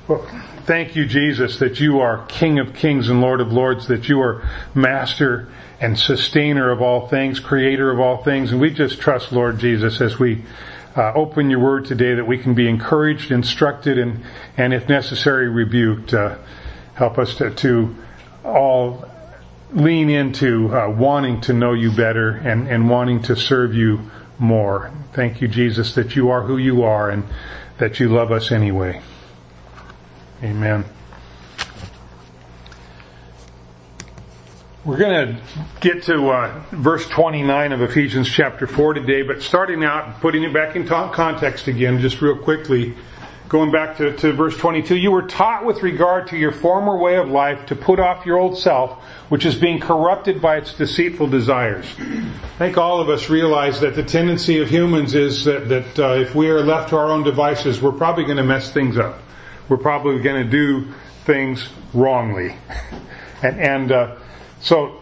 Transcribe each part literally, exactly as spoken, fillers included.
Well, thank you, Jesus, that you are King of kings and Lord of lords, that you are Master and Sustainer of all things, Creator of all things. And we just trust, Lord Jesus, as we uh, open your word today, that we can be encouraged, instructed, and, and if necessary, rebuked. Uh, help us to, to all lean into uh, wanting to know you better and, and wanting to serve you more. Thank you, Jesus, that you are who you are and that you love us anyway. Amen. We're going to get to uh, verse twenty-nine of Ephesians chapter four today, but starting out, putting it back in context again, just real quickly, going back to, to verse twenty-two, you were taught with regard to your former way of life to put off your old self, which is being corrupted by its deceitful desires. I think all of us realize that the tendency of humans is that, that uh, if we are left to our own devices, we're probably going to mess things up. We're probably going to do things wrongly. And, and uh, so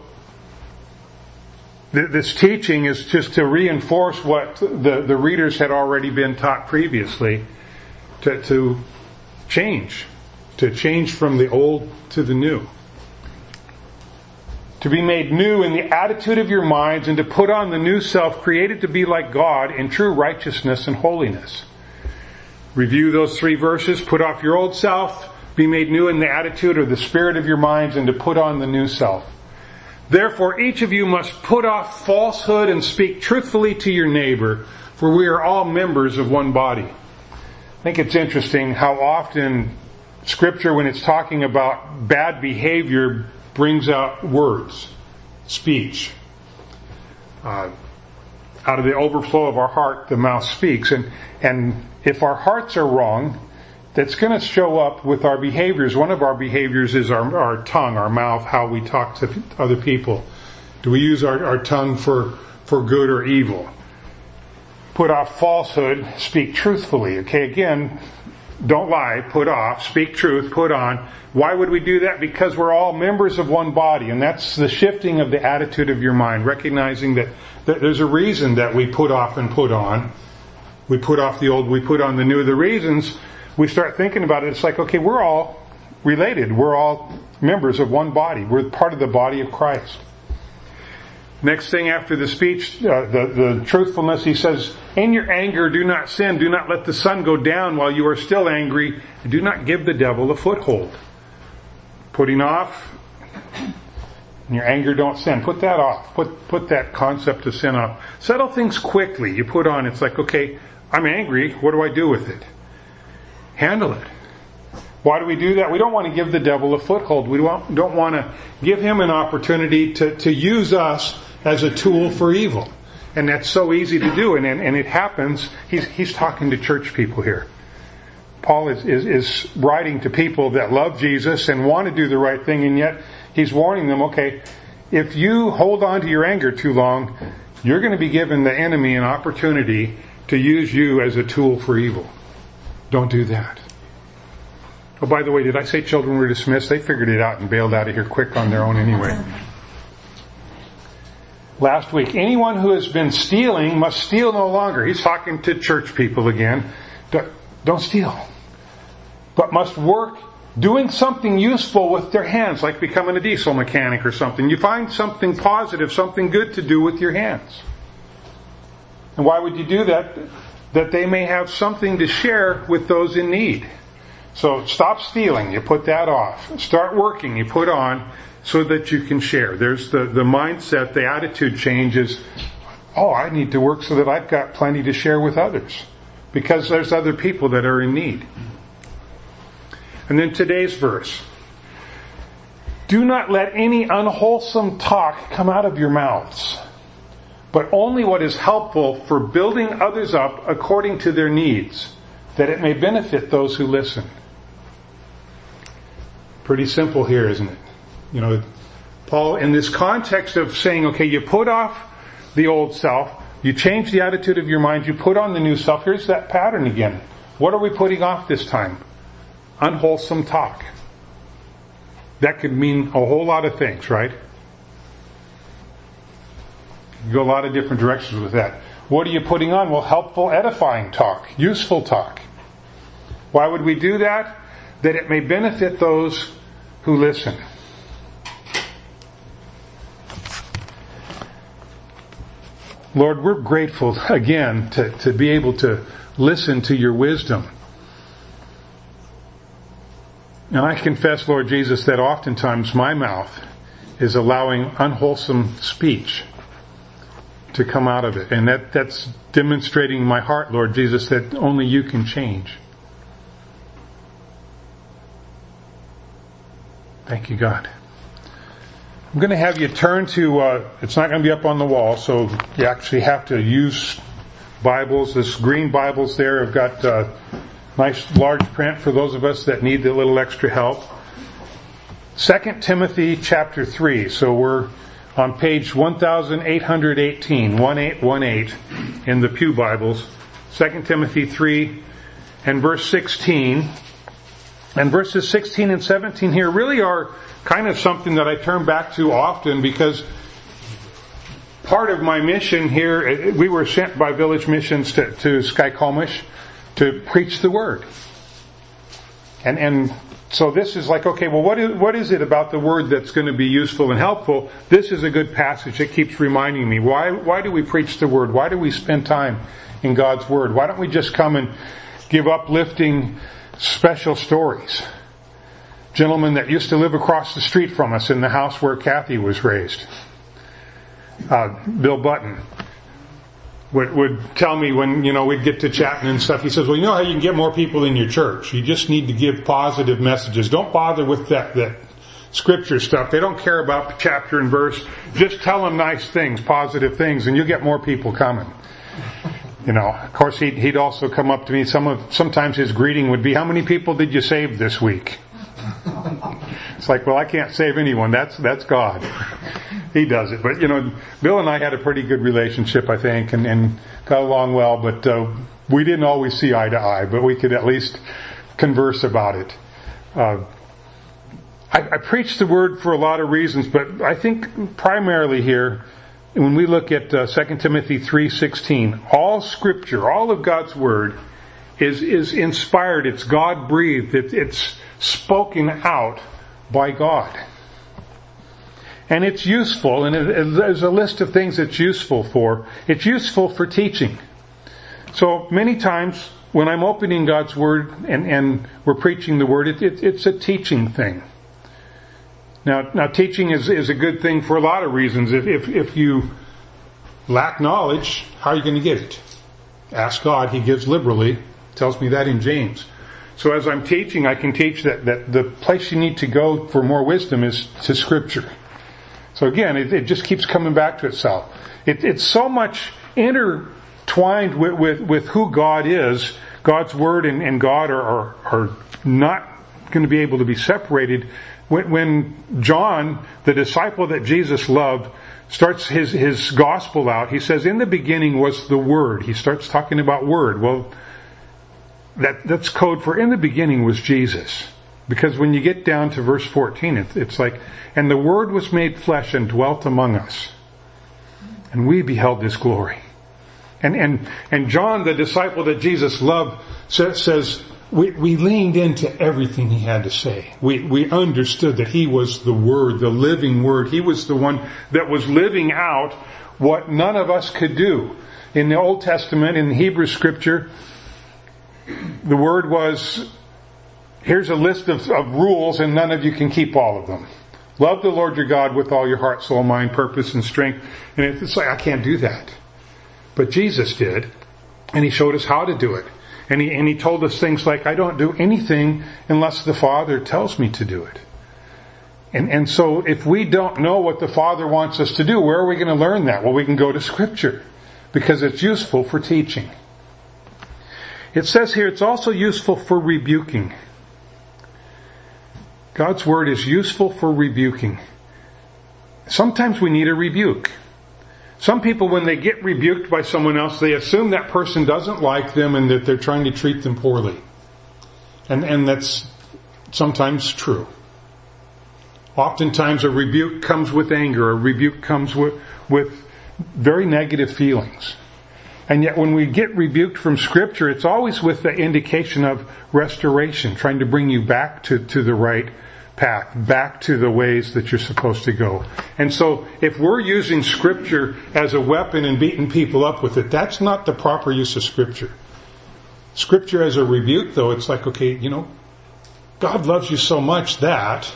th- this teaching is just to reinforce what the, the readers had already been taught previously, to, to change, to change from the old to the new. To be made new in the attitude of your minds and to put on the new self created to be like God in true righteousness and holiness. Review those three verses. Put off your old self, be made new in the attitude or the spirit of your minds, and to put on the new self. Therefore, each of you must put off falsehood and speak truthfully to your neighbor, for we are all members of one body. I think it's interesting how often Scripture, when it's talking about bad behavior, brings out words, speech. Uh, out of the overflow of our heart, the mouth speaks. And, and if our hearts are wrong, that's going to show up with our behaviors. One of our behaviors is our, our tongue, our mouth, how we talk to other people. Do we use our, our tongue for, for good or evil? Put off falsehood, speak truthfully. Okay, again, don't lie, put off, speak truth, put on. Why would we do that? Because we're all members of one body, and that's the shifting of the attitude of your mind, recognizing that, that there's a reason that we put off and put on. We put off the old, we put on the new. The reasons, we start thinking about it, it's like, okay, we're all related. We're all members of one body. We're part of the body of Christ. Next thing after the speech, uh, the, the truthfulness, he says, in your anger do not sin. Do not let the sun go down while you are still angry. Do not give the devil a foothold. Putting off, in your anger don't sin. Put that off. Put, put that concept of sin off. Settle things quickly. You put on, it's like, okay, I'm angry. What do I do with it? Handle it. Why do we do that? We don't want to give the devil a foothold. We don't, don't want to give him an opportunity to, to use us as a tool for evil. And that's so easy to do. And, and, and it happens. He's, he's talking to church people here. Paul is, is, is writing to people that love Jesus and want to do the right thing, and yet he's warning them, okay, if you hold on to your anger too long, you're going to be giving the enemy an opportunity to use you as a tool for evil. Don't do that. Oh, by the way, did I say children were dismissed? They figured it out and bailed out of here quick on their own anyway. Last week, anyone who has been stealing must steal no longer. He's talking to church people again. Don't steal. But must work doing something useful with their hands, like becoming a diesel mechanic or something. You find something positive, something good to do with your hands. And why would you do that? That they may have something to share with those in need. So stop stealing, you put that off. Start working, you put on, so that you can share. There's the, the mindset, the attitude changes. Oh, I need to work so that I've got plenty to share with others. Because there's other people that are in need. And then today's verse. Do not let any unwholesome talk come out of your mouths, but only what is helpful for building others up according to their needs, that it may benefit those who listen. Pretty simple here, isn't it? You know, Paul, in this context of saying, okay, you put off the old self, you change the attitude of your mind, you put on the new self. Here's that pattern again. What are we putting off this time? Unwholesome talk. That could mean a whole lot of things, right? You go a lot of different directions with that. What are you putting on? Well, helpful, edifying talk, useful talk. Why would we do that? that it may benefit those who listen. Lord, we're grateful again to, to be able to listen to your wisdom. And I confess, Lord Jesus, that oftentimes my mouth is allowing unwholesome speech to come out of it. And that, that's demonstrating my heart, Lord Jesus, that only you can change. Thank you, God. I'm going to have you turn to, uh, it's not going to be up on the wall, so you actually have to use Bibles. This green Bibles there have got uh, nice large print for those of us that need a little extra help. Second Timothy chapter three. So we're on page eighteen eighteen, eighteen eighteen in the Pew Bibles. Second Timothy three and verse sixteen. And verses sixteen and seventeen here really are kind of something that I turn back to often, because part of my mission here, we were sent by Village Missions to, to Skykomish to preach the Word. And, and so this is like, okay, well, what is, what is it about the Word that's going to be useful and helpful? This is a good passage that keeps reminding me. Why, why do we preach the Word? Why do we spend time in God's Word? Why don't we just come and give uplifting special stories? Gentleman that used to live across the street from us in the house where Kathy was raised, uh, Bill Button, would, would tell me when, you know, we'd get to chatting and stuff, he says, well, you know how you can get more people in your church? You just need to give positive messages. Don't bother with that, that scripture stuff. They don't care about chapter and verse. Just tell them nice things, positive things, and you'll get more people coming. You know, of course, he'd, he'd also come up to me. Some of, sometimes his greeting would be, how many people did you save this week? It's like, well, I can't save anyone. That's, that's God. He does it. But, you know, Bill and I had a pretty good relationship, I think, and, and got along well, but, uh, we didn't always see eye to eye, but we could at least converse about it. Uh, I, I preach the Word for a lot of reasons, but I think primarily here, when we look at uh, Second Timothy three sixteen, all Scripture, all of God's Word is is inspired. It's God breathed. It, it's spoken out by God, and it's useful. And it, it, there's a list of things it's useful for. It's useful for teaching. So many times when I'm opening God's Word and, and we're preaching the Word, it, it, it's a teaching thing. Now, now teaching is, is a good thing for a lot of reasons. If, if, if you lack knowledge, how are you going to get it? Ask God. He gives liberally. Tells me that in James. So as I'm teaching, I can teach that, that the place you need to go for more wisdom is to Scripture. So again, it, it just keeps coming back to itself. It, it's so much intertwined with, with, with who God is. God's Word and, and God are, are, are not going to be able to be separated. When, when John, the disciple that Jesus loved, starts his, his gospel out, he says, in the beginning was the Word. He starts talking about Word. Well, that, that's code for in the beginning was Jesus. Because when you get down to verse fourteen, it, it's like, and the Word was made flesh and dwelt among us. And we beheld His glory. And, and, and John, the disciple that Jesus loved, says, says We, we leaned into everything he had to say. We, we understood that he was the Word, the living Word. He was the one that was living out what none of us could do. In the Old Testament, in the Hebrew Scripture, the Word was, here's a list of, of rules and none of you can keep all of them. Love the Lord your God with all your heart, soul, mind, purpose, and strength. And it's like, I can't do that. But Jesus did. And He showed us how to do it. And he, and he told us things like, I don't do anything unless the Father tells me to do it. And, and so if we don't know what the Father wants us to do, where are we going to learn that? Well, we can go to Scripture because it's useful for teaching. It says here it's also useful for rebuking. God's Word is useful for rebuking. Sometimes we need a rebuke. Some people, when they get rebuked by someone else, they assume that person doesn't like them and that they're trying to treat them poorly. And, and that's sometimes true. Oftentimes a rebuke comes with anger. A rebuke comes with, with very negative feelings. And yet when we get rebuked from Scripture, it's always with the indication of restoration, trying to bring you back to, to the right path, back to the ways that you're supposed to go. And so if we're using Scripture as a weapon and beating people up with it, that's not the proper use of Scripture. Scripture as a rebuke, though, it's like, okay, you know, God loves you so much that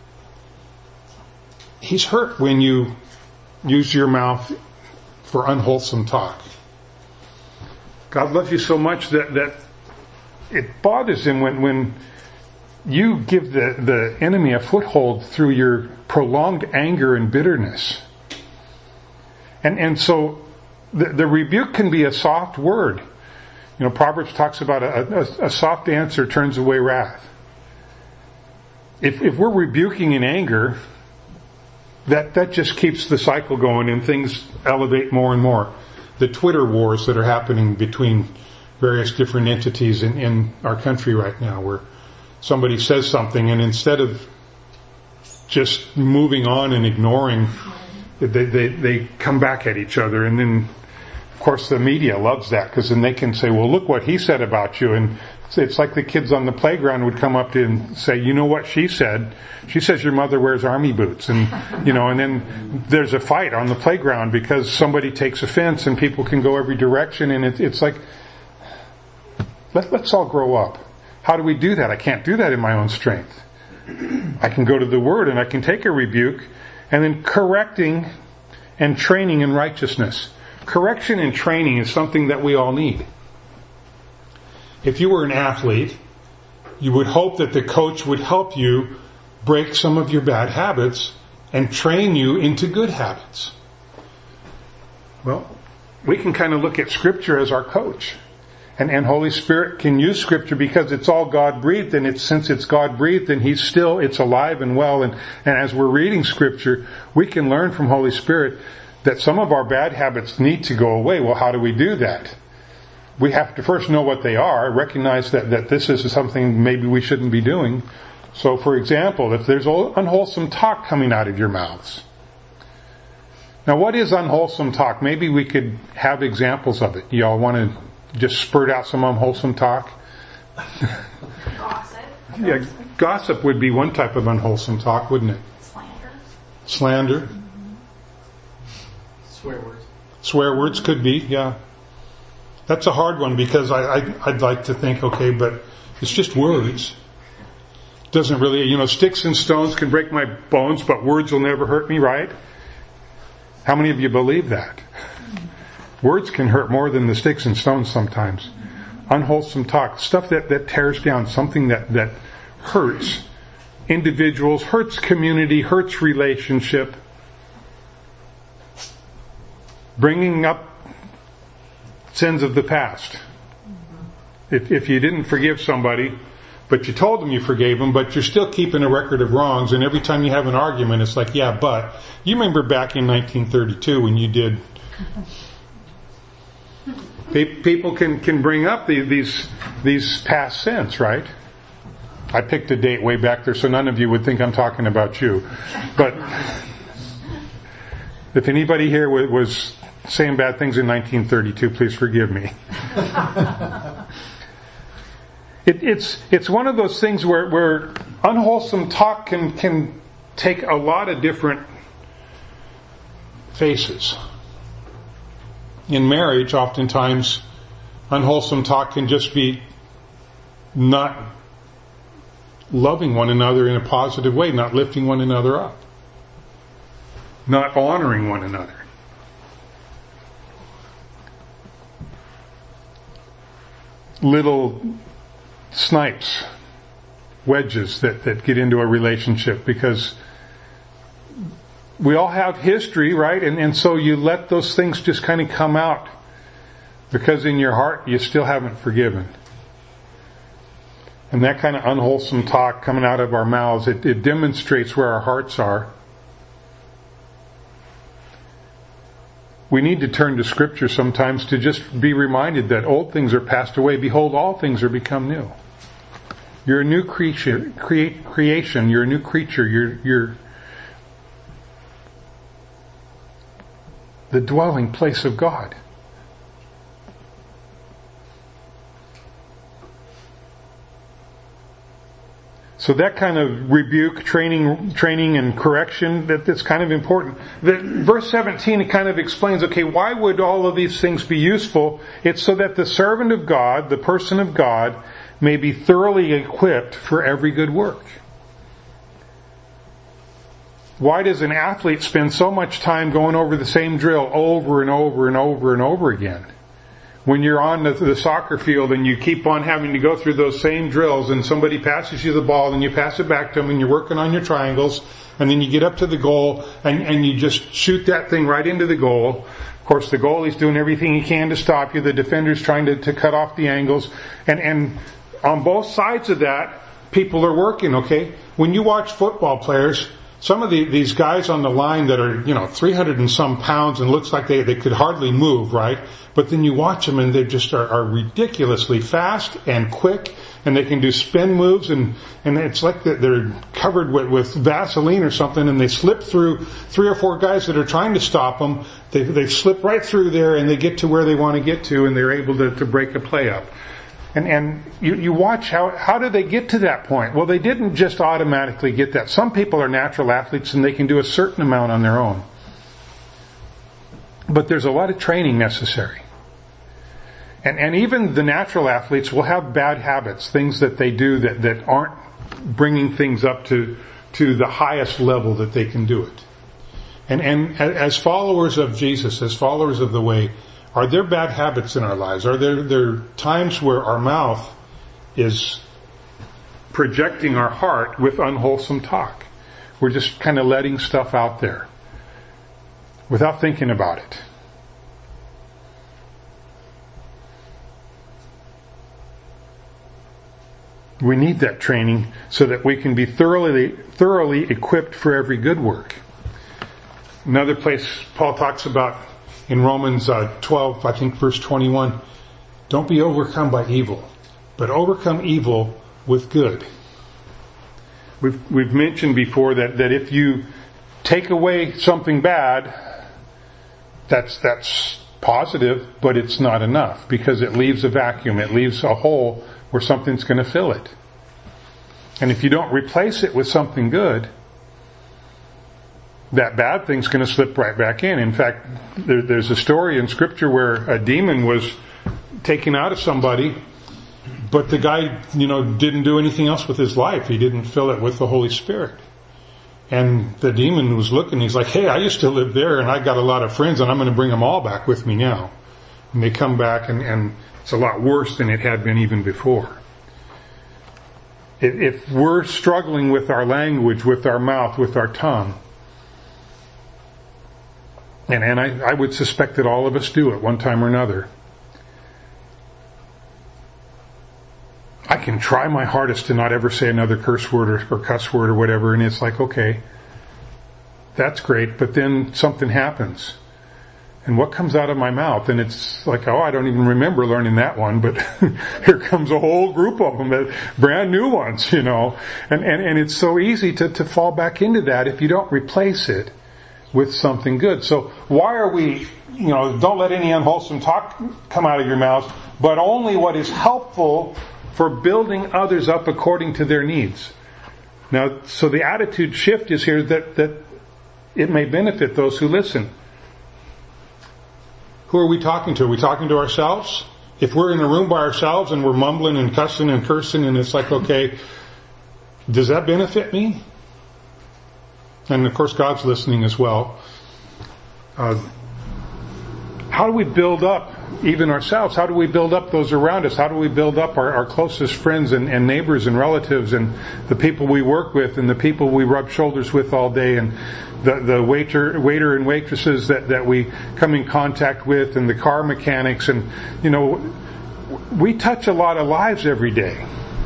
He's hurt when you use your mouth for unwholesome talk. God loves you so much that, that it bothers Him when, when you give the, the enemy a foothold through your prolonged anger and bitterness. And, and so the, the rebuke can be a soft word. You know, Proverbs talks about a, a, a soft answer turns away wrath. If, if we're rebuking in anger, that, that just keeps the cycle going and things elevate more and more. The Twitter wars that are happening between various different entities in, in our country right now, where somebody says something and instead of just moving on and ignoring, they, they, they come back at each other. And then, of course, the media loves that because then they can say, well, look what he said about you. And it's like the kids on the playground would come up to you and say, you know what she said? She says your mother wears army boots. And, you know, and then there's a fight on the playground because somebody takes offense and people can go every direction. And it, it's like, let, let's all grow up. How do we do that? I can't do that in my own strength. I can go to the Word and I can take a rebuke and then correcting and training in righteousness. Correction and training is something that we all need. If you were an athlete, you would hope that the coach would help you break some of your bad habits and train you into good habits. Well, we can kind of look at Scripture as our coach. And, and Holy Spirit can use Scripture because it's all God-breathed, and it's, since it's God-breathed, and He's still, it's alive and well. And, and as we're reading Scripture, we can learn from Holy Spirit that some of our bad habits need to go away. Well, how do we do that? We have to first know what they are, recognize that, that this is something maybe we shouldn't be doing. So, for example, if there's unwholesome talk coming out of your mouths. Now, what is unwholesome talk? Maybe we could have examples of it. Y'all want to just spurt out some unwholesome talk? Gossip. Yeah, gossip would be one type of unwholesome talk, wouldn't it? Slander. Slander. Mm-hmm. Swear words. Swear words could be, yeah. That's a hard one because I, I, I'd like to think, okay, but it's just words. Doesn't really, you know, sticks and stones can break my bones, but words will never hurt me, right? How many of you believe that? Words can hurt more than the sticks and stones sometimes. Unwholesome talk, stuff that, that tears down, something that, that hurts individuals, hurts community, hurts relationship. Bringing up sins of the past. If, if you didn't forgive somebody, but you told them you forgave them, but you're still keeping a record of wrongs, and every time you have an argument, it's like, yeah, but you remember back in nineteen thirty-two when you did. People can, can bring up the, these these past sins, right? I picked a date way back there so none of you would think I'm talking about you. But if anybody here was saying bad things in nineteen thirty-two, please forgive me. it, it's it's one of those things where, where unwholesome talk can can take a lot of different faces. In marriage, oftentimes, unwholesome talk can just be not loving one another in a positive way, not lifting one another up, not honoring one another. Little snipes, wedges that, that get into a relationship because we all have history, right? And, and so you let those things just kind of come out because in your heart you still haven't forgiven. And that kind of unwholesome talk coming out of our mouths, it, it demonstrates where our hearts are. We need to turn to Scripture sometimes to just be reminded that old things are passed away. Behold, all things are become new. You're a new creature, create, creation. You're a new creature. You're, you're the dwelling place of God. So that kind of rebuke, training, training and correction, that, that's kind of important. The, verse seventeen, it kind of explains, okay, why would all of these things be useful? It's so that the servant of God, the person of God, may be thoroughly equipped for every good work. Why does an athlete spend so much time going over the same drill over and over and over and over again? When you're on the, the soccer field and you keep on having to go through those same drills and somebody passes you the ball and you pass it back to them and you're working on your triangles and then you get up to the goal and, and you just shoot that thing right into the goal. Of course, the goalie's doing everything he can to stop you. The defender's trying to, to cut off the angles. And, and on both sides of that, people are working, okay? When you watch football players, some of the, these guys on the line that are, you know, three hundred and some pounds and looks like they, they could hardly move, right? But then you watch them and they just are, are ridiculously fast and quick and they can do spin moves and, and it's like they're covered with, with Vaseline or something and they slip through three or four guys that are trying to stop them. They, they slip right through there and they get to where they want to get to and they're able to, to break a play up. And, and you, you watch how, how did they get to that point? Well, they didn't just automatically get that. Some people are natural athletes and they can do a certain amount on their own. But there's a lot of training necessary. And, and even the natural athletes will have bad habits, things that they do that, that aren't bringing things up to, to the highest level that they can do it. And, and as followers of Jesus, as followers of the way, are there bad habits in our lives? Are there, there times where our mouth is projecting our heart with unwholesome talk? We're just kind of letting stuff out there without thinking about it. We need that training so that we can be thoroughly, thoroughly equipped for every good work. Another place Paul talks about in Romans uh, twelve, I think verse twenty-one, don't be overcome by evil, but overcome evil with good. We've, we've mentioned before that, that if you take away something bad, that's, that's positive, but it's not enough because it leaves a vacuum. It leaves a hole where something's going to fill it. And if you don't replace it with something good, that bad thing's going to slip right back in. In fact, there, there's a story in Scripture where a demon was taken out of somebody, but the guy, you know, didn't do anything else with his life. He didn't fill it with the Holy Spirit. And the demon was looking, he's like, hey, I used to live there and I got a lot of friends and I'm going to bring them all back with me now. And they come back and, and it's a lot worse than it had been even before. If, if we're struggling with our language, with our mouth, with our tongue, And, and I, I would suspect that all of us do at one time or another. I can try my hardest to not ever say another curse word or, or cuss word or whatever, and it's like, okay, that's great, but then something happens. And what comes out of my mouth? And it's like, oh, I don't even remember learning that one, but here comes a whole group of them, brand new ones, you know. And, and, and it's so easy to, to fall back into that if you don't replace it with something good. So why are we, you know, don't let any unwholesome talk come out of your mouth, but only what is helpful for building others up according to their needs. Now, so the attitude shift is here that, that it may benefit those who listen. Who are we talking to? Are we talking to ourselves? If we're in a room by ourselves and we're mumbling and cussing and cursing and it's like, okay, does that benefit me? And of course God's listening as well. Uh, how do we build up even ourselves? How do we build up those around us? How do we build up our, our closest friends and, and neighbors and relatives and the people we work with and the people we rub shoulders with all day and the, the waiter, waiter and waitresses that, that we come in contact with and the car mechanics and, you know, we touch a lot of lives every day.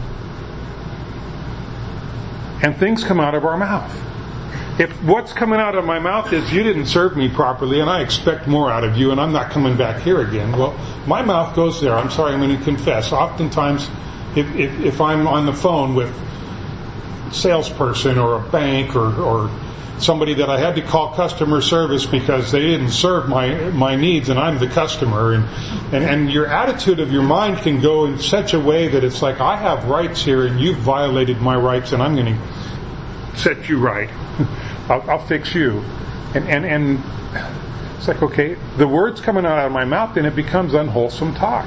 And things come out of our mouth. If what's coming out of my mouth is you didn't serve me properly and I expect more out of you and I'm not coming back here again, well, my mouth goes there. I'm sorry, I'm going to confess. Oftentimes, if, if, if I'm on the phone with a salesperson or a bank or, or somebody that I had to call customer service because they didn't serve my my needs, and I'm the customer. And, and, and your attitude of your mind can go in such a way that it's like, I have rights here and you've violated my rights, and I'm going to set you right. I'll, I'll fix you. And, and, and it's like, okay, the words coming out of my mouth, then it becomes unwholesome talk.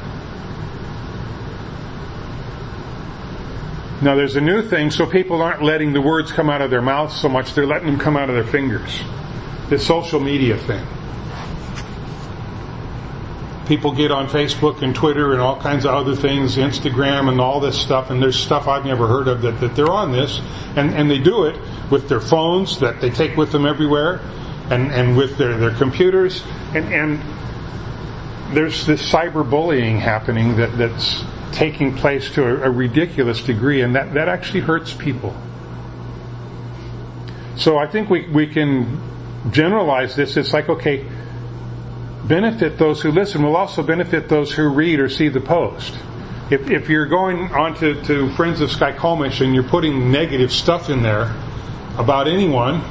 Now there's a new thing, so people aren't letting the words come out of their mouths so much, they're letting them come out of their fingers. This social media thing. People get on Facebook and Twitter and all kinds of other things, Instagram and all this stuff, and there's stuff I've never heard of that, that they're on this, and, and they do it with their phones that they take with them everywhere, and, and with their, their computers, and, and there's this cyberbullying happening that, that's taking place to a, a ridiculous degree, and that, that actually hurts people. So I think we, we can generalize this. It's like, okay, benefit those who listen will also benefit those who read or see the post. If, if you're going on to, to Friends of Skykomish and you're putting negative stuff in there about anyone,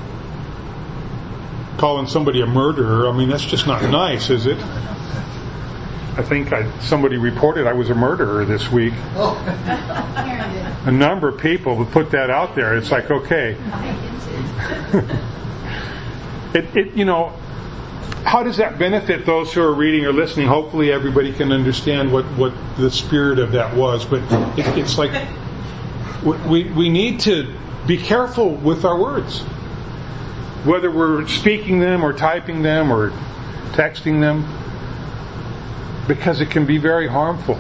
calling somebody a murderer, I mean, that's just not nice, is it? I think I, somebody reported I was a murderer this week. Oh. A number of people would put that out there. It's like, okay. it, it, you know, how does that benefit those who are reading or listening? Hopefully everybody can understand what, what the spirit of that was. But it, it's like, we, we need to be careful with our words. Whether we're speaking them or typing them or texting them, because it can be very harmful.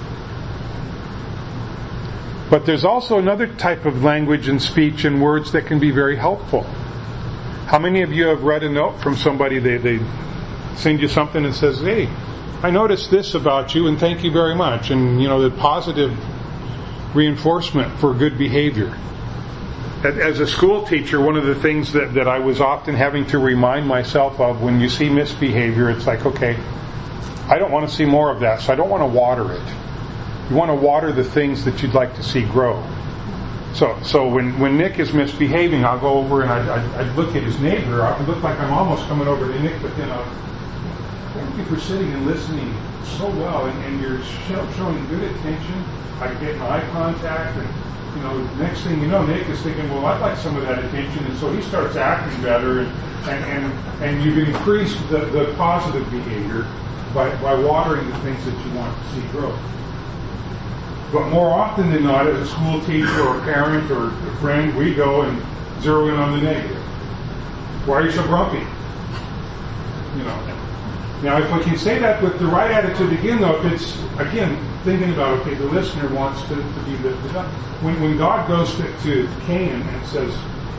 But there's also another type of language and speech and words that can be very helpful. How many of you have read a note from somebody, they, they send you something and says, hey, I noticed this about you and thank you very much. And, you know, the positive reinforcement for good behavior. As a school teacher, one of the things that, that I was often having to remind myself of when you see misbehavior, it's like, okay, I don't want to see more of that, so I don't want to water it. You want to water the things that you'd like to see grow. So so when, when Nick is misbehaving, I'll go over and I'd, I'd, I'd look at his neighbor. I look like I'm almost coming over to Nick, but then I'll, thank you for sitting and listening so well, and, and you're show, showing good attention. I get an eye contact, and you know, next thing you know, Nick is thinking, well, I'd like some of that attention, and so he starts acting better, and and, and, and you've increased the, the positive behavior By, by watering the things that you want to see grow. But more often than not, as a school teacher or a parent or a friend, we go and zero in on the negative. Why are you so grumpy? You know. Now, if we can say that with the right attitude again, though, if it's, again, thinking about, okay, the listener wants to, to be lifted up. When, when God goes to, to Cain and says,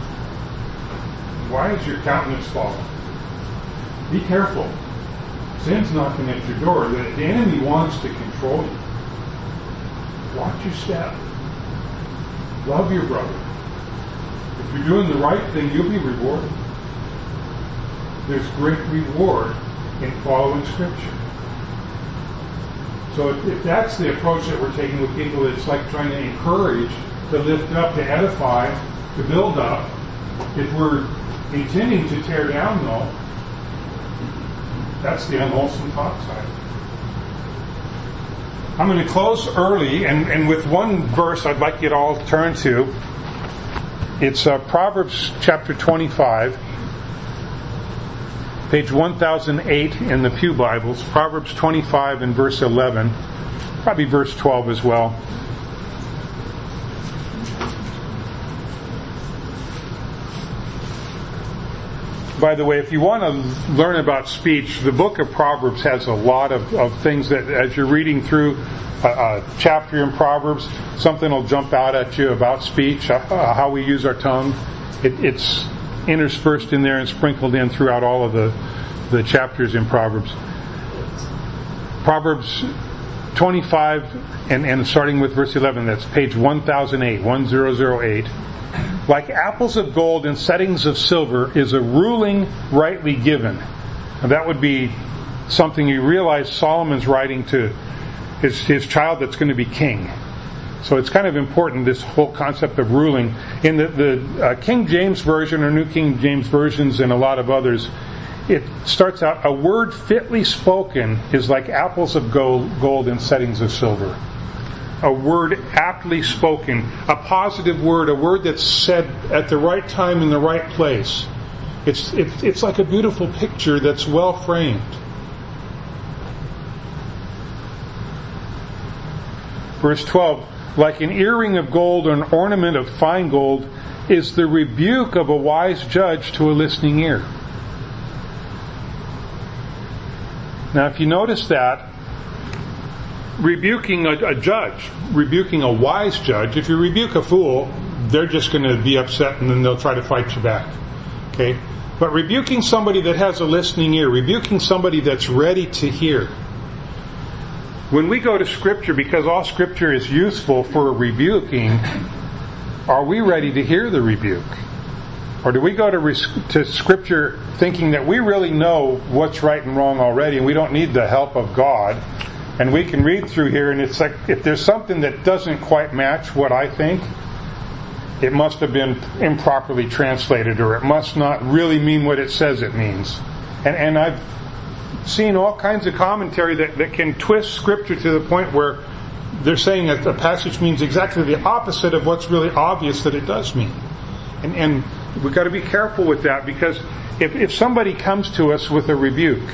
why is your countenance fallen? Be careful. Sin's knocking at your door. The, the enemy wants to control you. Watch your step. Love your brother. If you're doing the right thing, you'll be rewarded. There's great reward in following Scripture. So if, if that's the approach that we're taking with people, it's like trying to encourage, to lift up, to edify, to build up. If we're intending to tear down, though, that's the unwholesome talk side. I'm going to close early, and, and with one verse I'd like you to all turn to. It's uh, Proverbs chapter twenty-five, page one thousand eight in the Pew Bibles. Proverbs twenty-five and verse eleven, probably verse twelve as well. By the way, if you want to learn about speech, the book of Proverbs has a lot of, of things that, as you're reading through a, a chapter in Proverbs, something will jump out at you about speech, uh, how we use our tongue. It, it's interspersed in there and sprinkled in throughout all of the, the chapters in Proverbs. Proverbs twenty-five, and, and starting with verse eleven, that's page one thousand eight, one thousand eight. Like apples of gold and settings of silver is a ruling rightly given. And that would be something you realize Solomon's writing to his, his child that's going to be king. So it's kind of important, this whole concept of ruling. In the, the uh, King James Version or New King James Versions and a lot of others, it starts out, a word fitly spoken is like apples of gold, gold in settings of silver. A word aptly spoken, a positive word, a word that's said at the right time in the right place. It's, it's, it's like a beautiful picture that's well framed. Verse twelve, like an earring of gold or an ornament of fine gold is the rebuke of a wise judge to a listening ear. Now if you notice that, rebuking a, a judge, rebuking a wise judge, if you rebuke a fool, they're just going to be upset and then they'll try to fight you back. Okay? But rebuking somebody that has a listening ear, rebuking somebody that's ready to hear. When we go to Scripture, because all Scripture is useful for rebuking, are we ready to hear the rebuke? Or do we go to, res- to Scripture thinking that we really know what's right and wrong already and we don't need the help of God? And we can read through here and it's like, if there's something that doesn't quite match what I think, it must have been improperly translated, or it must not really mean what it says it means. And, and I've seen all kinds of commentary that, that can twist Scripture to the point where they're saying that the passage means exactly the opposite of what's really obvious that it does mean. And, and we've got to be careful with that, because if, if somebody comes to us with a rebuke,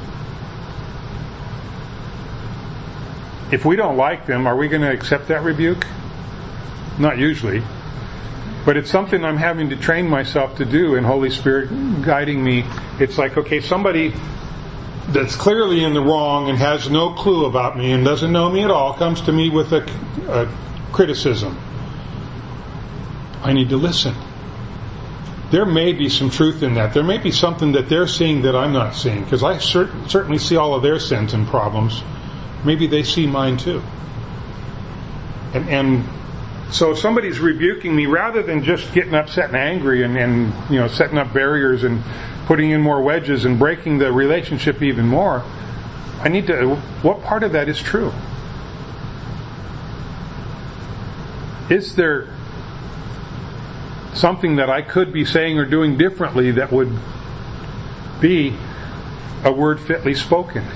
if we don't like them, are we going to accept that rebuke? Not usually. But it's something I'm having to train myself to do, and Holy Spirit guiding me. It's like, okay, somebody that's clearly in the wrong and has no clue about me and doesn't know me at all comes to me with a, a criticism. I need to listen. There may be some truth in that. There may be something that they're seeing that I'm not seeing, because I cert- certainly see all of their sins and problems. Maybe they see mine too. And, and so if somebody's rebuking me, rather than just getting upset and angry and, and you know setting up barriers and putting in more wedges and breaking the relationship even more, I need to, what part of that is true? Is there something that I could be saying or doing differently that would be a word fitly spoken?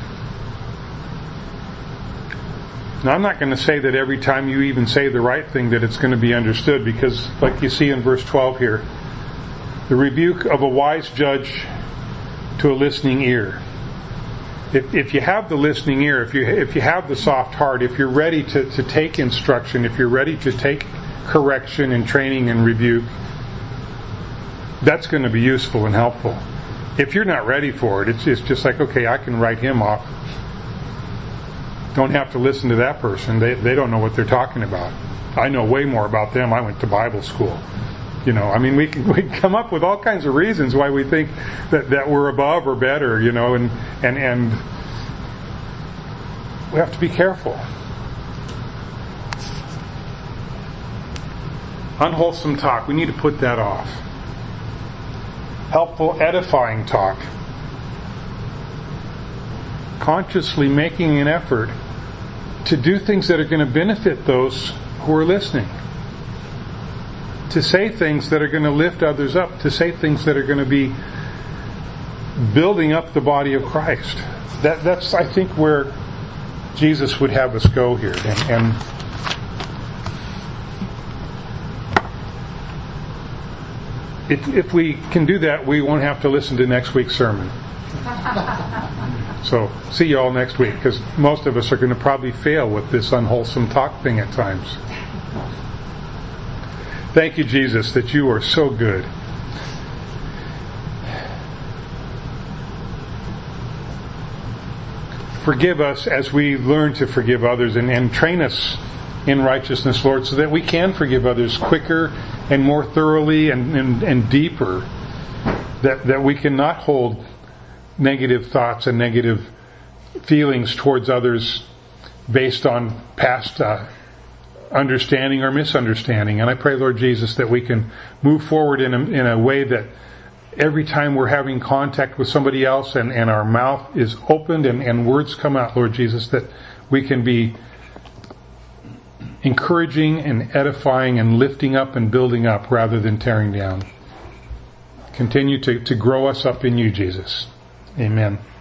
Now, I'm not going to say that every time you even say the right thing that it's going to be understood, because like you see in verse twelve here, the rebuke of a wise judge to a listening ear. If, if you have the listening ear, if you if you have the soft heart, if you're ready to, to take instruction, if you're ready to take correction and training and rebuke, that's going to be useful and helpful. If you're not ready for it, it's, it's just like, okay, I can write him off. Don't have to listen to that person. They they don't know what they're talking about. I know way more about them. I went to Bible school. You know, I mean, we can, we can come up with all kinds of reasons why we think that, that we're above or better, you know, and, and, and we have to be careful. Unwholesome talk, we need to put that off. Helpful, edifying talk. Consciously making an effort to do things that are going to benefit those who are listening. To say things that are going to lift others up. To say things that are going to be building up the body of Christ. That, that's, I think, where Jesus would have us go here. And, and if, if we can do that, we won't have to listen to next week's sermon. So, see you all next week, because most of us are going to probably fail with this unwholesome talk thing at times. Thank you, Jesus, that you are so good. Forgive us as we learn to forgive others, and, and train us in righteousness, Lord, so that we can forgive others quicker and more thoroughly and, and, and deeper, that, that we cannot hold negative thoughts and negative feelings towards others based on past uh, understanding or misunderstanding. And I pray, Lord Jesus, that we can move forward in a, in a way that every time we're having contact with somebody else and, and our mouth is opened and, and words come out, Lord Jesus, that we can be encouraging and edifying and lifting up and building up rather than tearing down. Continue to, to grow us up in you, Jesus. Amen.